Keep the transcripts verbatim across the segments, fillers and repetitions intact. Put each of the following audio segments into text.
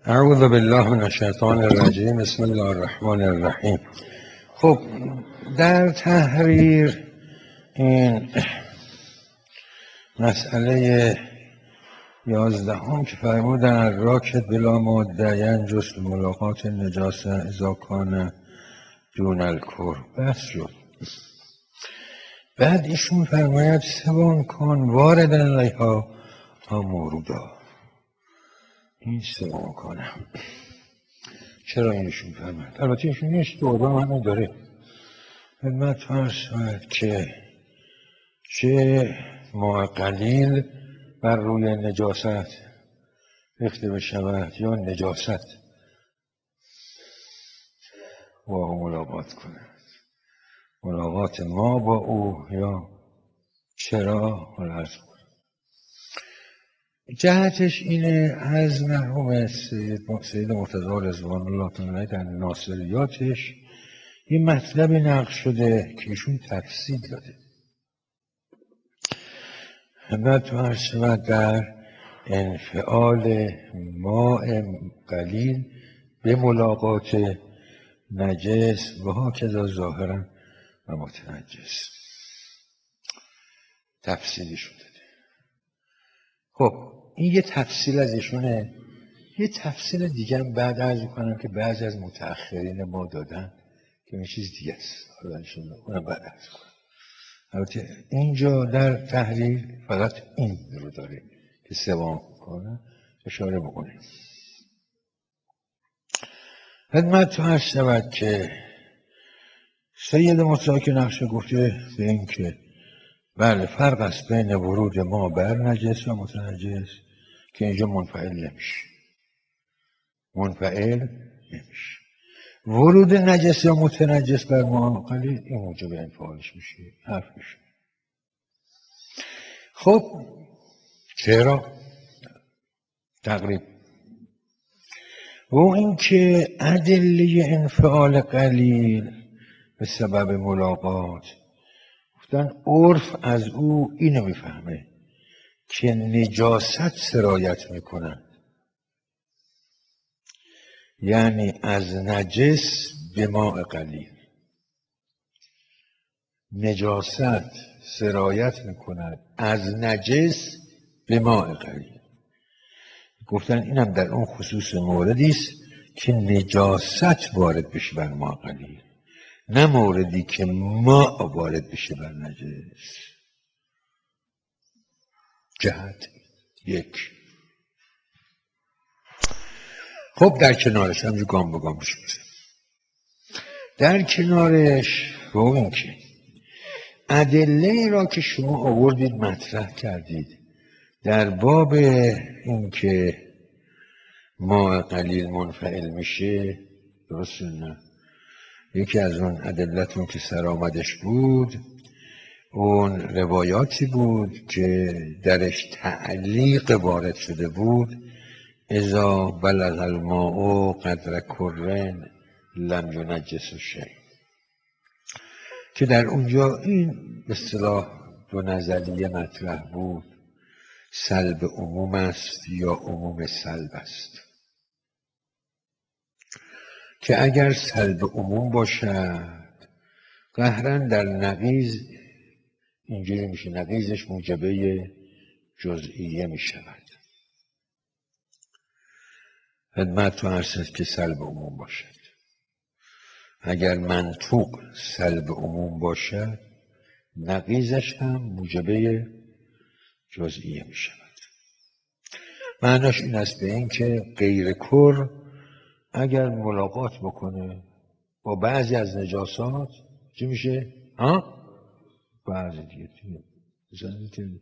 اعوذ بالله من الشیطان الرجیم. بسم الله الرحمن الرحیم. خب در تحریر این مسئله یازدهم که فرمودن راکت بلا مدعین جز ملاقات نجاسه اذا کان دون الکر بحث شد. بعد ایشون فرماید سوان کان واردن علیها تا مورودا. این سوان کانم چرا اینشون فرماید؟ البته ایشون نیست دوباره همه داره خدمت فرض شد که چه ماء قلیل بر روی نجاست ریخته بشود یا نجاست با او ملاقات کند، ملاقات ما با او یا چرا ملاقات کند. جهتش اینه از مرحوم سید, سید مرتضی رضوان الله تعالی در ناصریاتش یه مطلبی نقل شده که ایشون تفصیل داده. خدمت فرض شود در انفعال ماء قلیل به ملاقات نجس و ها کذا ظاهرا و متنجس تفصیلی شده. خب این یه تفصیل از ایشونه. یه تفصیل دیگه هم بعد عرض کنم که بعضی از متأخرین ما دادن که این چیز دیگه است، حالا انشاءالله اونم بعد عرض کنم. البته اینجا در تحریر فقط این رو داره که سوام کنه اشاره بکنه. خدمت عرض شود که سید مطلق نقشه گفته به این که بله فرق است بین ورود ما بر نجس و متنجس که اینجا منفعل نمیشه، منفعل نمیشه. ورود نجس یا متنجس بر ما قلیل این موجب انفعالش میشه، حرف میشه. خب چرا؟ تقریب و این که ادله انفعال قلیل به سبب ملاقات گفتن عرف از او اینو میفهمه که نجاست سرایت میکنن، یعنی از نجس به ماء قلیل نجاست سرایت میکنن از نجس به ماء قلیل. گفتن اینم در اون خصوص موردی است که نجاست وارد بشه بر ماء قلیل، نه موردی که ماء وارد بشه بر نجس. جهت یک. خب در کنارش همجور گام به گام بشه در کنارش با این که ادله را که شما آوردید مطرح کردید در باب این که ماء قلیل منفعل میشه، درست نه؟ یکی از اون ادلتون که سر آمدش بود اون روایاتی بود که درش تعلیق وارد شده بود اذا بلغ الماء قدر کرن لم ینجس شیء، که در اونجا این به اصطلاح دو نظریه مطرح بود، سلب عموم است یا عموم سلب است، که اگر سلب عموم باشد قهرا در نقیض اینجوری میشه، نقیضش موجبه جزئیه میشود. خدمت تو عرض که سلب عموم باشد، اگر منطوق سلب عموم باشد نقیضش هم موجبه جزئیه می شود. معناش این است به این که غیر کر اگر ملاقات بکنه با بعضی از نجاسات چی میشه؟ ها؟ بعضی دیگه دیگه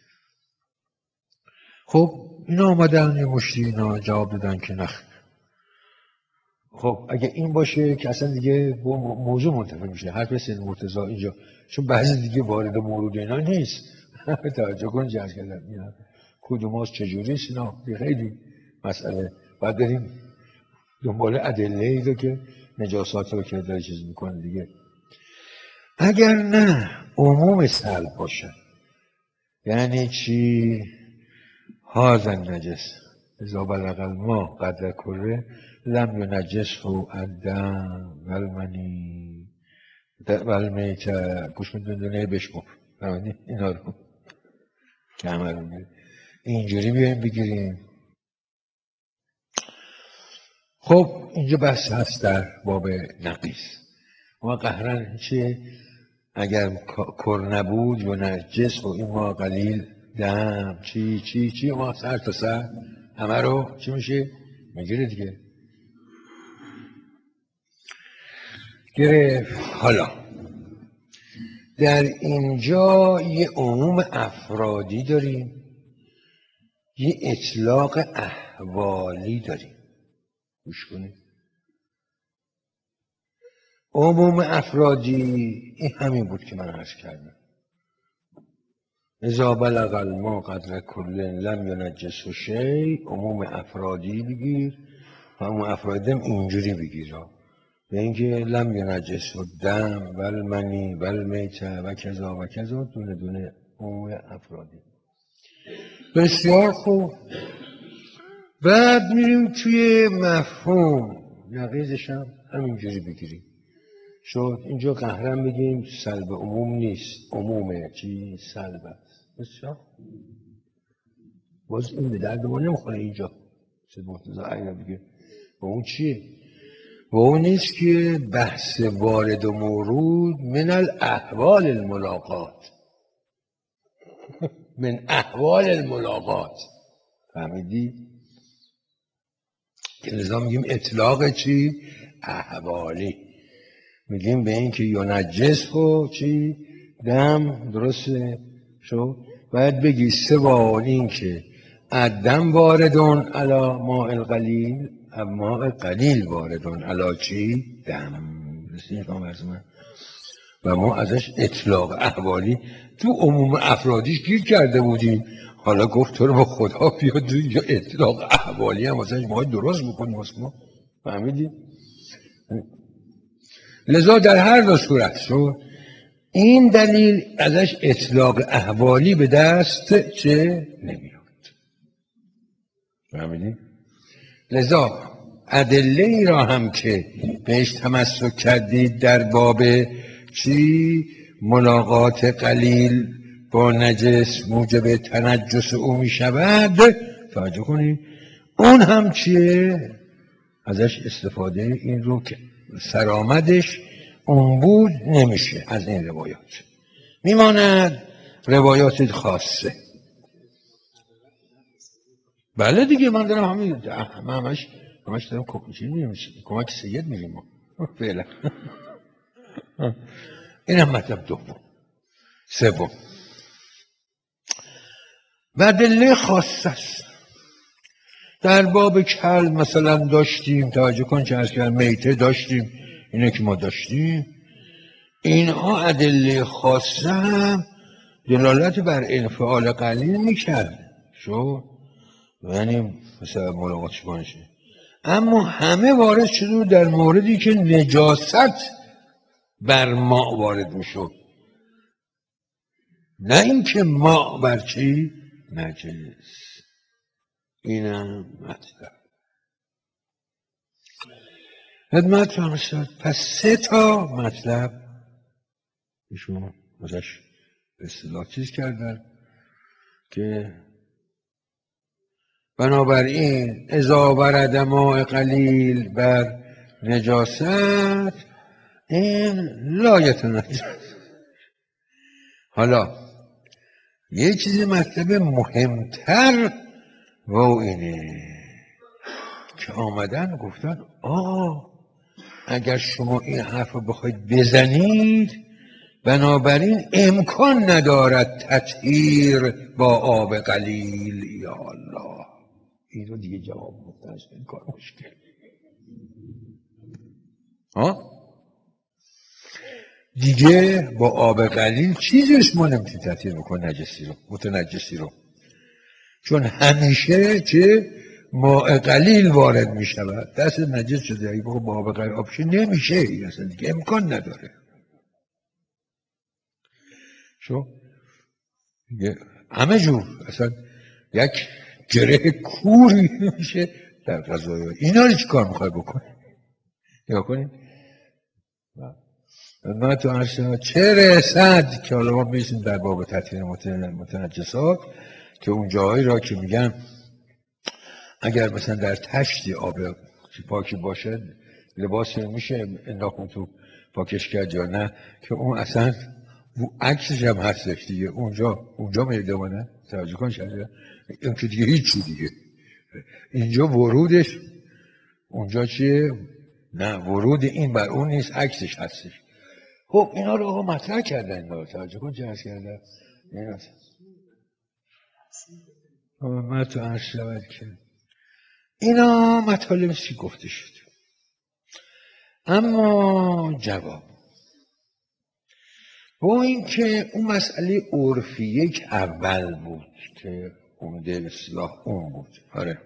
خب اینا آمدن یه مشتی اینا جواب دادن که نخ. خب اگه این باشه که اصلا دیگه موضوع منتفی میشه، حرف سید مرتضی اینجا، چون بعضی دیگه وارد مورد اینا نیست. توجه کن جهاز کردن اینا کدوم هاست چجوریست، اینا خیلی مسئله باید بریم دنبال ادله ایده که نجاسات رو که داره چیز میکنه دیگه. اگر نه عموم سلب باشه، یعنی چی؟ هازن نجس اذا بلغ الماء قدر کره لم ینجسه الدم و المنی و المیته. گوش میدون دونه بشمار اینا رو که همه رو میگه اینجوری بیایم بگیریم. خب اینجا بحث هست در باب نقیص. ما قهرن چیه؟ اگر کر نبود یا نجس و این ما قلیل دم چی چی چی ما سر تا سر همه رو چی میشه؟ میگیره دیگه. گرفت. حالا در اینجا یه عموم افرادی داریم، یه اطلاق احوالی داریم. گوش کنید. عموم افرادی این همین بود که من عرض کردم. اذا بلغ الماء قدر کل لم ینجسه شیء. عموم افرادی بگیر و عموم افرادی هم اینجوری بگیر به اینکه لم ینجسه الدم و المنی و المیته و کذا و کذا، دونه دونه عموم افرادی. بسیار خوب. بعد میریم توی مفهوم نقیضش هم همینجوری بگیریم. شد اینجا قهرن بگیم سلب عموم نیست، عمومه چی؟ سلب است. بسیار باز این به درد ما نمیخوره اینجا. سید مرتضی عینی بگه با اون چیه؟ با اون نیست که بحث وارد و مورود من الاحوال الملاقات، من احوال الملاقات. فهمیدی؟ که لذا میگیم اطلاق چی؟ احوالی. میگیم به این که ینجس و چی؟ دم. درسته؟ شو باید بگی سوال این که الدم واردون علا ماء القلیل، ماء قلیل واردون علا چی؟ دم. رسید من و ما ازش اطلاق احوالی تو عموم افرادیش گیر کرده بودیم. حالا گفت تو رو با خدا بیاد تو اینجا اطلاق احوالی هم ازش باید درست بکنیم واسه ما. فهمیدی؟ لذا در هر دو صورت شد این دلیل ازش اطلاق احوالی به دست چه نمیاد. فهمیدی؟ لذا ادله ای را هم که بهش تمسک کردید در باب چی؟ ملاقات قلیل با نجس موجب تنجس او می شود، توجه کنید اون هم چیه؟ ازش استفاده این رو که سرآمدش اون بود نمیشه از این روایات. میماند روایات خاصه. بله دیگه من دارم همین من همش همش دارم کمک سید میگیم ما فعلا. این هم مطلب دوم. سوم بدله خاص است. در باب کل مثلا داشتیم، توجه کن چه از کل میته داشتیم، اینه که ما داشتیم. اینها ادله خاصه هم دلالت بر انفعال قلیل میکرد. شو یعنی مثلا ملاقات شبانشه. اما همه وارد شده در موردی که نجاست بر ماء وارد میشد، نه اینکه ماء بر چی؟ نجس. اینم مطلب خدمت شما شد. پس سه تا مطلب ایشون ازش به اصطلاح چیز کردن که بنابراین اذا ورد ماء قلیل بر نجاست این لا یتنجس. حالا یه چیزی مطلب مهمتر و اینه که آمدن گفتن آه اگر شما این حرف رو بخواید بزنید بنابراین امکان ندارد تطهیر با آب قلیل. یا الله این رو دیگه جواب مفتش این کار مشکل. ها دیگه با آب قلیل چیزیش ما نمیتونی تطهیر بکن نجسی رو متنجسی رو، چون همیشه چه ماء قلیل وارد می شود دست نجس شده. اگه با آب قلیل آبشه نمیشه، این اصلا دیگه امکان نداره. شو همه جور اصلا یک گره کوری میشه در قضایا. اینا رو چی کار میخوای بکنی؟ یا کنی؟ من تو عرصه چه رسد که حالا ما میشیم در باب تطهیر متنجسات که اون جاهایی را که میگن اگر مثلا در تشتی آب پاکی باشه لباس میشه انداخت تو پاکش کرد یا نه، که اون اصلا عکسش هم هستش دیگه، اونجا اونجا میده نه توجه کن شده این که دیگه هیچی دیگه. اینجا ورودش اونجا چیه؟ نه ورود این بر اون نیست، عکسش هستش. خب اینا رو آقا مطرح کردن، اینا رو توجه کن چه هست کردن اینا من تو عرض شود که اینا مطالب چی گفته شد. اما جواب با این که اون مسئله عرفیه که اول بود که عمده اصلاح اون بود، آره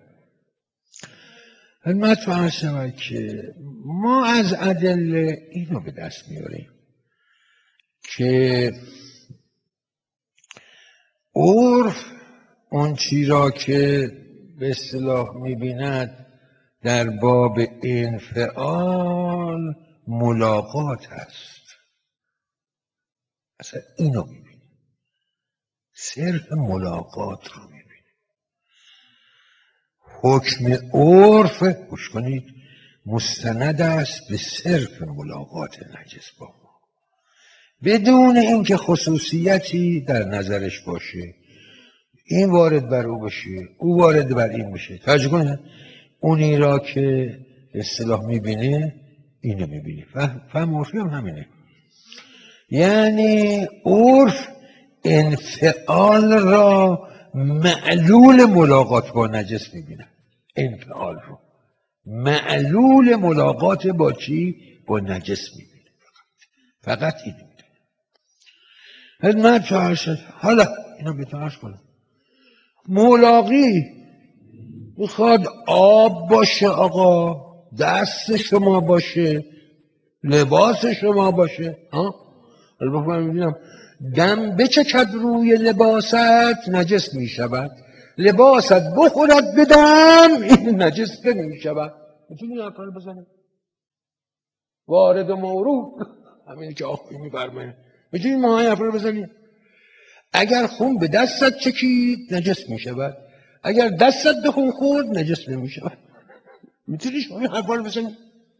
من تو عرض شود که ما از ادله اینو به دست میاریم که عرف اون چی را که به اصطلاح میبیند در باب انفعال ملاقات هست. اصلا اینو میبینه، صرف ملاقات رو میبینه. حکم عرف گوش کنید مستند است به صرف ملاقات نجس با ما، بدون اینکه خصوصیتی در نظرش باشه، این وارد بر او بشه او وارد بر این بشه. توجه کنید اونی را که اصطلاح میبینه اینو میبینه. فهم عرفی هم همینه، یعنی عرف انفعال را معلول ملاقات با نجس میبینه. انفعال رو معلول ملاقات با چی؟ با نجس میبینه. فقط این میبینه. خدمت چهار شد. حالا اینو بیتارش کنم، ملاقی میخواد آب باشه آقا، دست شما باشه، لباس شما باشه، ها؟ البته من میبینم دم بچکد روی لباست نجس میشود، لباست بخورد به دم این نجس نمیشود. میتونی این حرفا رو بزنی؟ وارد و مورود همینی که آخوی میفرمه، میتونی ما این حرفا رو بزنی؟ اگر خون به دستت چکید نجس میشود، اگر دستت به خون خورد نجس نمیشود. میتونی شما این حرفا رو بزنی؟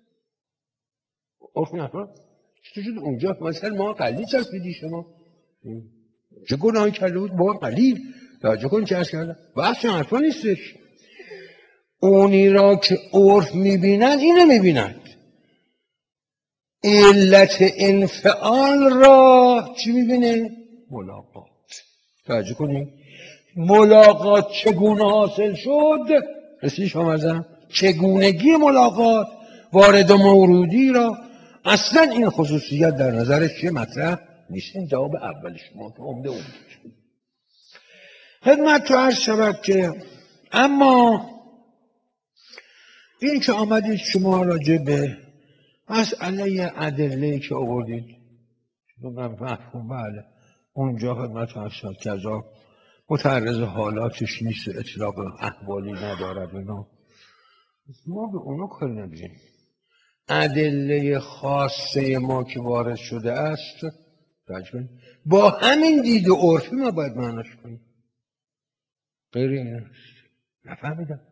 آخوی حرفا چطور شد اونجا مثلا ما قلیل چسبیدی شما؟ چه گناهی کرده بود با قلیل؟ توجه کن چه ارز کردن بحث حرفا نیستش. اونی را که عرف میبینند اینو میبینند، علت انفعال را چی میبینه؟ ملاقات. توجه کنید ملاقات چگونه حاصل شد؟ رسیدی شما ازم چگونگی ملاقات وارد و مورودی را اصلا این خصوصیت در نظرش چه مطرح نیست. این جواب اول شما که عمده اون خدمت تو عرض شود که اما این که آمدید شما راجع به مسئله ادله که آوردید مفهوم بله اونجا خدمت تو عرض شود که ازا متعرض حالاتش نیست، اطلاق احوالی ندارد اینا، ما به اونا کاری نداریم. ادله خاصه ما که وارد شده است با همین دید و عرفی ما باید معناش کنیم. غیر این نفهمیدم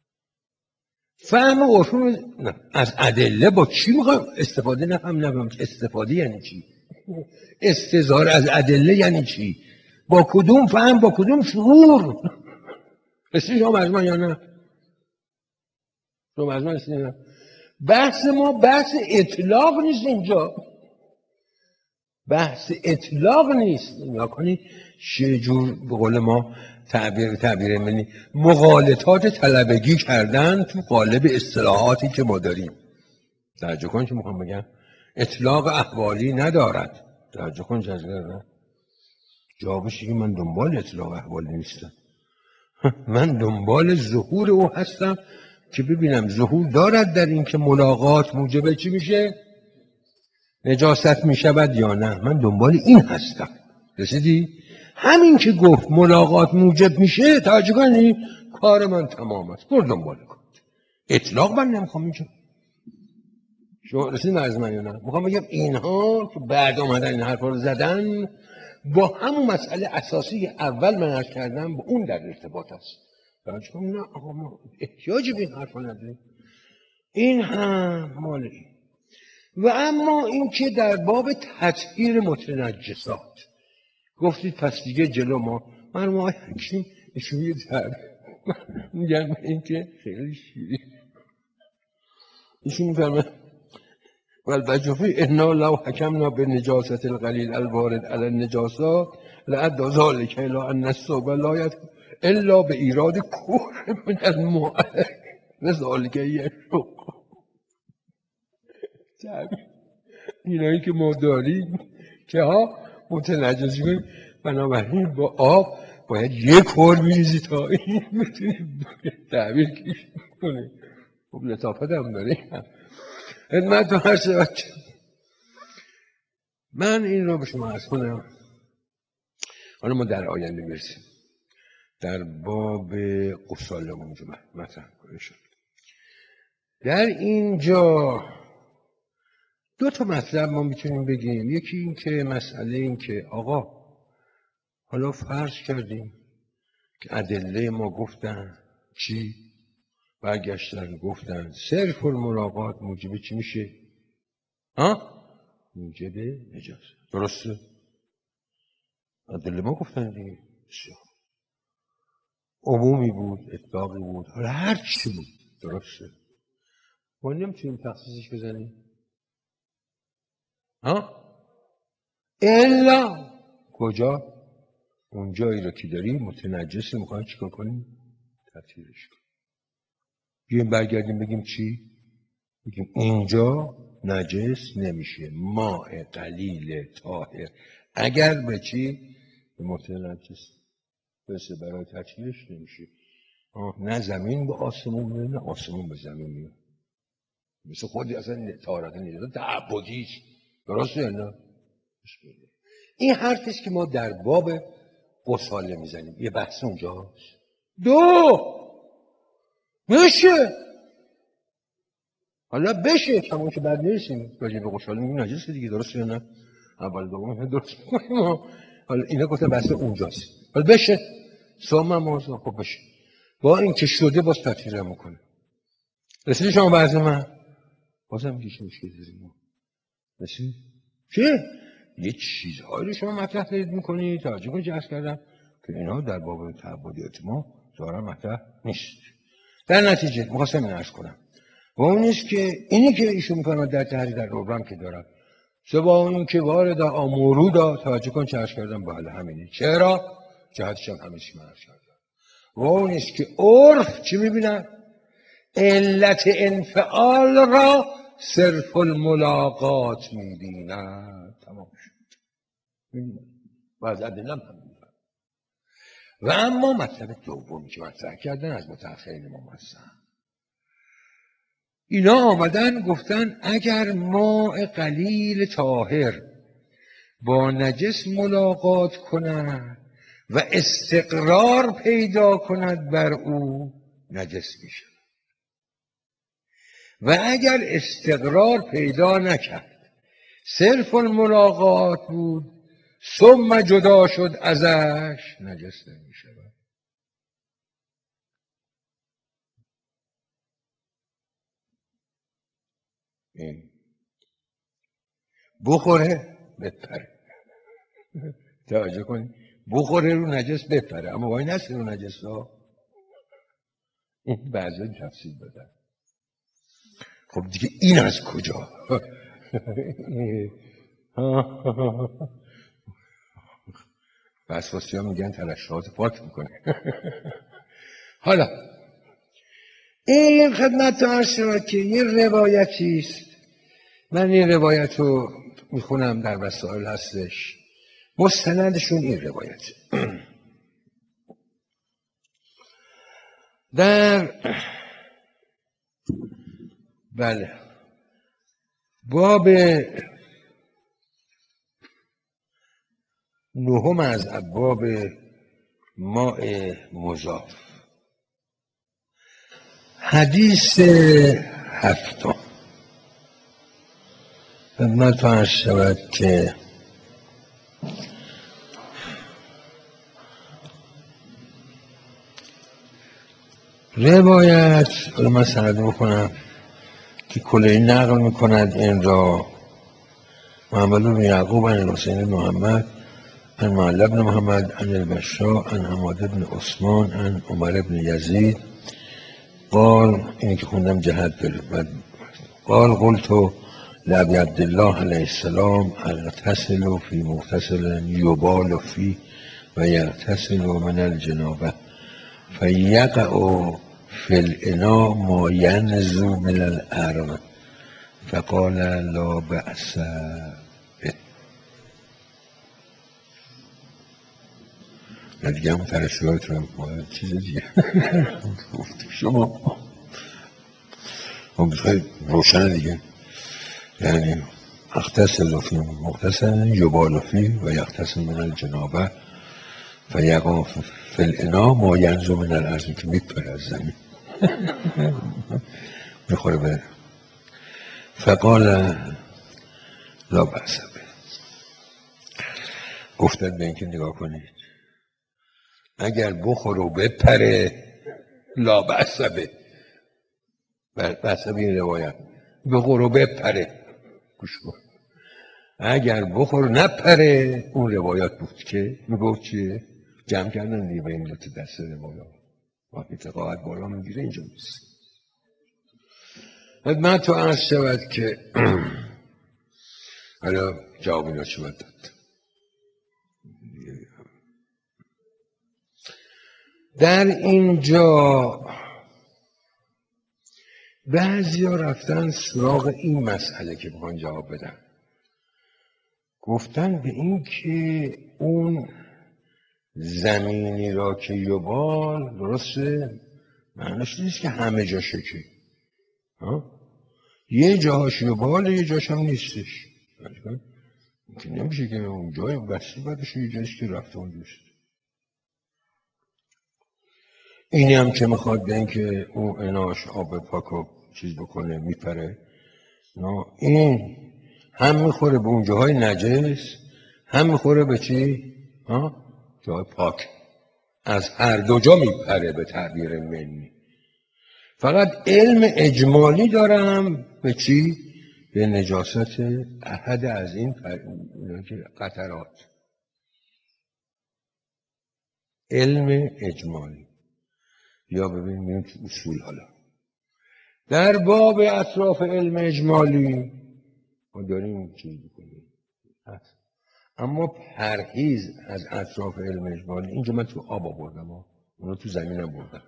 فهم عرفی نه. از ادله با چی میخوایم استفاده؟ نفهم نفهم استفاده یعنی چی؟ استظهار از ادله یعنی چی؟ با کدوم فهم با کدوم شعور؟ رسید شما مجموع یا نه؟ شما مجموع رسید نه؟ بحث ما بحث اطلاق نیست اینجا، بحث اطلاق نیست. یا کنی چه جور به قول ما تعبیر تعبیر منی مغالطات طلبگی کردن تو قالب اصطلاحاتی که ما داریم. توجه کن چه میخوام بگم، اطلاق احوالی ندارد. توجه کن جزگره جوابش که من دنبال اطلاق احوالی نیستم، من دنبال ظهور او هستم که ببینم ظهور دارد در این که ملاقات موجب چی میشه؟ نجاست میشود یا نه. من دنبال این هستم. رسیدی؟ همین که گفت ملاقات موجب میشه توجه کنی کار من تمام است، برو دنبال کن. اطلاق من نمیخوام اینجا. شما رسید مرز من یا نه؟ میخوام بگم اینها که بعد آمدن این حرفا رو زدن با همون مسئله اساسی اول من عرض کردم با اون در ارتباط است. برای چون نه آقا ما احتیاجی به این حرفا نداریم، این هم مال این. و اما این که در باب تطهیر متنجسات گفتید پس دیگه جلو ما مرحوم آقای حکیم ایشون یه در میگن این که خیلی شیری ایشون میفرمه والبجوفی انا لو حکمنا بالنجاست القلیل الوارد علی النجاسات لعد ذلک الی ان الصوب لا يدخل الا به ایراد کور من الماء لذلک یشق. اینایی که ما داریم که ها متنجسی کنیم، بنابراین با آب باید یک کور میریزی تا این میتونی تعبیر کش کنی. خب لطافت هم داره. خدمت تو هر شود من این رو به شما عرض کنم. حالا ما در آینده میرسیم در باب غسال منجمه مطرح کنیم شد. در اینجا دو تا مطلب ما میتونیم بگیم. یکی این که مسئله این که آقا حالا فرض کردیم که ادله ما گفتن چی؟ برگشتن گفتن صرف الملاقات موجب چی میشه؟ ها؟ موجب نجاست. درسته؟ ادله ما گفتن دیگه. عمومی بود، اطلاقی بود، حالا هر چی بود. درسته؟ ما نمیتونیم تخصیصش بزنیم. ها؟ الا کجا؟ اون جایی رو که داری متنجسی میخوایم چیکار کنیم؟ تطهیرش کنیم. بیایم برگردیم بگیم چی؟ بگیم اینجا نجس نمیشه، ماء قلیل طاهر اگر به چی؟ به متنجس بسه برای تطهیرش نمیشه. نه زمین به آسمون میره نه آسمون به زمین میره. مثل خودی اصلا طهارت نیست، تعبدیش. درسته یا نه؟ این حرفیست که ما در باب غساله میزنیم. یه بحث اونجاست. دو بشه حالا بشه کمون که بعد نیستیم راجع به غساله میگیم نجسه دیگه. درسته یا نه؟ اول دوم درست کنیم. حالا اینا گفتن بحث اونجاست. حالا بشه ثم موضوع خب بشه با این که شده باز تطهیر میکنه. رسیدی شما بعض من بازم میگیش مشکل داریم. رسید چه؟ یه چیزهایی رو شما مطرح دارید میکنید توجه کنید عرض کردم که اینا در باب تعبدیات ما ظاهرا مطرح نیست. در نتیجه میخواستم این عرض کنم و اون نیست که اینی که ایشون میکنم در تحریر در روبرم که دارم سبا این که وارد آمورودا توجه کن چه عرض کردم بله همینی. چرا؟ جهتش هم همیشه من عرض کردم و اون نیست که عرف چی میبینن؟ علت انفعال را صرف الملاقات میبینن. تمام شد. و از ادله هم میبینن. و اما مطلب دومی که مطرح کردن از متأخرین ما هستن، اینا آمدن گفتن اگر ماء قلیل طاهر با نجس ملاقات کند و استقرار پیدا کند بر او نجس میشه و اگر استقرار پیدا نکرد صرف الملاقات بود ثم جدا شد ازش نجس نمیشه. این بخوره بپره. توجه کنید بخوره رو نجس بپره اما وای نسته رو نجس ها. این بعضی تفصیل بدن. خب دیگه این از کجا؟ وسواسی ها میگن ترشحات پاک میکنه. حالا این خدمت تا عرض شود که یه روایتی است. من این روایت رو میخونم در وسائل هستش. مستندشون این روایت در بله باب نهم از ابواب ماء مضاف حدیث هفتم خدمت عرض شود که روایت رو من سند بکنم که کلی نقل میکند این را محمد بن یعقوب عن الحسین بن محمد عن معل بن محمد عن البشرا عن حماد بن عثمان عن عمر بن یزید قال، اینی که خوندم جهت داره، قال قلت لأبي عبد الله علیه السلام اغتسل فی مغتسل یبال فی و یغتسل من الجنابه فیقع فی الاناء ما ینزو من الارض فقال لا بأس به. دیگه همون ترشوهات رو چیز دیگه شما خیلی روشنه دیگه، یعنی اغتسل فی مغتسل یبال فی و یغتسل من الجنابه فیقع فی الاناء ما ینزو من الارض، که میپره از زمین میخوره به. فقال لا بأس به، گفتن به اینکه نگاه کنید اگر بخور و بپره لا بأس به، بأس به این روایت بخور و بپره گوش کن، اگر بخور نپره اون روایات بود که میگفت چیه؟ جمع کردن دیگه به این دو تا دسته روایات وقتی تقاعد بالا میگیره اینجا نیست. من تو عرض شود که حالا جواب اینا چی باید داد. در اینجا بعضی ها رفتن سراغ این مسئله که بخوان جواب بدن، گفتن به این که اون زمینی را که یبال درسته معنیش نیست که همه جا شکه، یه جاهاش یبال یه جاش هم نیستش، که نمیشه که اون جای بستی بادش یه جایش که رفته اونجاست. اینی هم که میخواد به این که اون اناش آب پاک و چیز بکنه میپره، این هم میخوره به اون جاهای نجس هم میخوره به چی؟ ها؟ جای پاک، از هر دو جا میپره به تعبیر منی. فقط علم اجمالی دارم به چی؟ به نجاست احد از این قطرات، علم اجمالی. یا ببینیم تو اصول حالا در باب اطراف علم اجمالی ما داریم چیز بکنیم، اما پرهیز از اطراف علم اجمالی اینجا من تو آب آوردم، اونو تو زمینم بردم.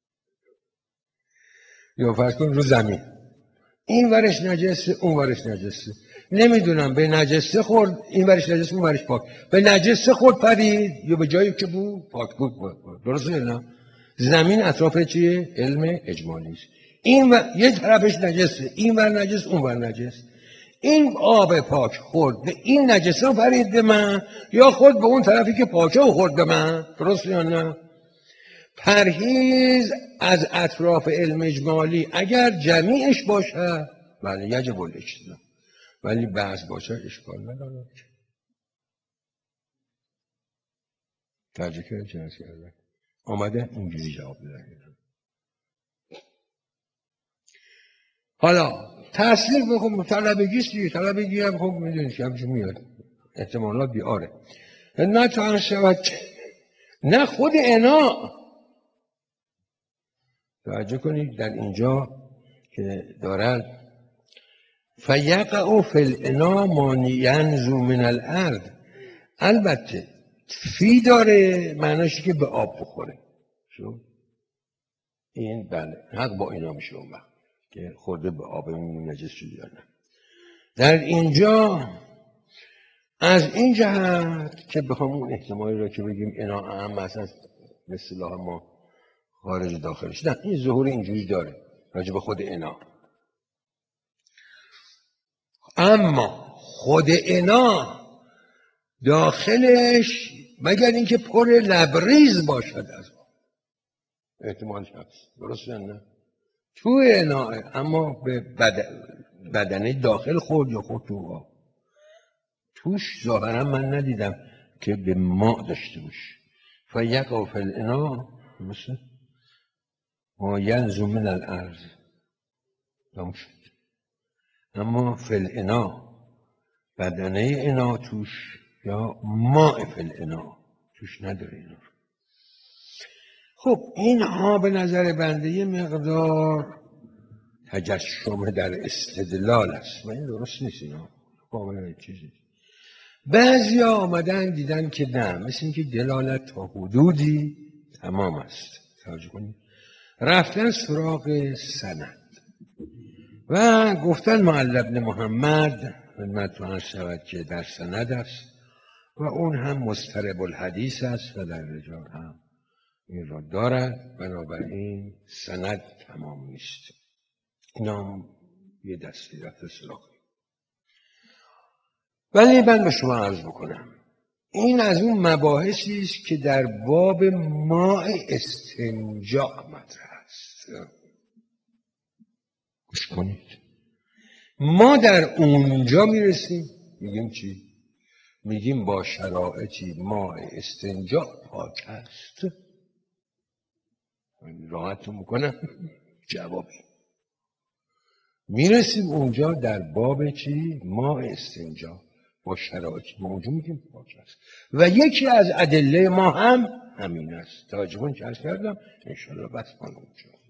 یا فرض کن رو زمین این ورش نجسه اون ورش نجسه، نمیدونم به نجسه خورد این ورش نجسه اون ورش پاک، به نجسه خورد پرید یا به جایی که بود پاک بود, بود. درسته یا نه؟ زمین اطراف چیه؟ علم اجمالی است. این و... یه طرفش نجسه، این ور نجس اون ور نجس، این آب پاک خورد به این نجسه پرید به من یا خورد به اون طرفی که پاکه و خورد به من، درسته یا نه؟ پرهیز از اطراف علم اجمالی اگر جمیعش باشه بله یجب الاجتناب، ولی بعض باشه اشکال نداره. ترجیح کردن چه نست کردن آمده اینجوری جواب بدن. حالا تصریف بخون طلبگیست دیگه، طلبگی هم خوب میدونید که همچون میاد احتمالات بیاره. نه تا شود نه خود انا توجه کنید در اینجا که دارن فیقع فی الاناء ما ینزو من الارض، البته فی داره معناش که به آب بخوره، شو این بله حق با اینا میشه اون وقت که خورده به آب اون نجس شد یا نه. در اینجا از این جهت که بخوام اون احتمالی را که بگیم اینا اهم مثلا به اصطلاح ما خارج داخلش، نه این ظهور اینجوری داره راجع به خود اینا، اما خود اینا داخلش مگر اینکه پر لبریز باشد از احتمالش هست، درسته نه؟ تو اناء، اما به بدن بدنه داخل خورد یا خورد تو آب. توش ظاهرا من ندیدم که به ماء داشته باشه. فیقع فی الاناء مثل ما ینزو من الارض تموم شد. اما فی الاناء بدنه انا توش یا ماء فی الاناء توش نداره اینا. خب اینها به نظر بنده یه مقدار تجشم در استدلال است و این درست نیست. اینا کاملا چیزی. بعضی ها آمدن دیدن که نه، مثل اینکه دلالت تا حدودی تمام است. توجه کنید، رفتن سراغ سند و گفتن معل بن محمد خدمتتون شود که در سند است و اون هم مضطرب الحدیث است و در رجال هم این را دارد، بنابراین سند تمام نیست. اینا هم یه دستی رفت سراغ. ولی من به شما عرض بکنم این از اون مباحثی است که در باب ماء استنجا مطرح است. گوش کنید، ما در اونجا میرسیم میگیم چی؟ میگیم با شرایطی ماء استنجا پاک است. راحتون میکنم جوابی میرسیم اونجا در باب چی؟ ماء استنجا با شرایطی موجود میگیم پاک است و یکی از ادله ما هم همین است. توجه کنید که عرض کردم انشاءالله بس کنم اونجا.